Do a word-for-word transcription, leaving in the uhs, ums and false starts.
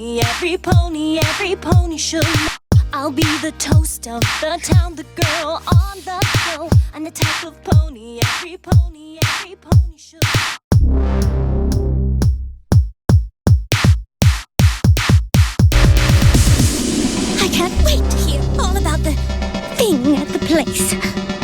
pony, every pony, every pony should know. I'll be the toast of the town, the girl on the show. I'm the type of pony, every pony, every pony should know. I can't wait to hear all about the thing at the place.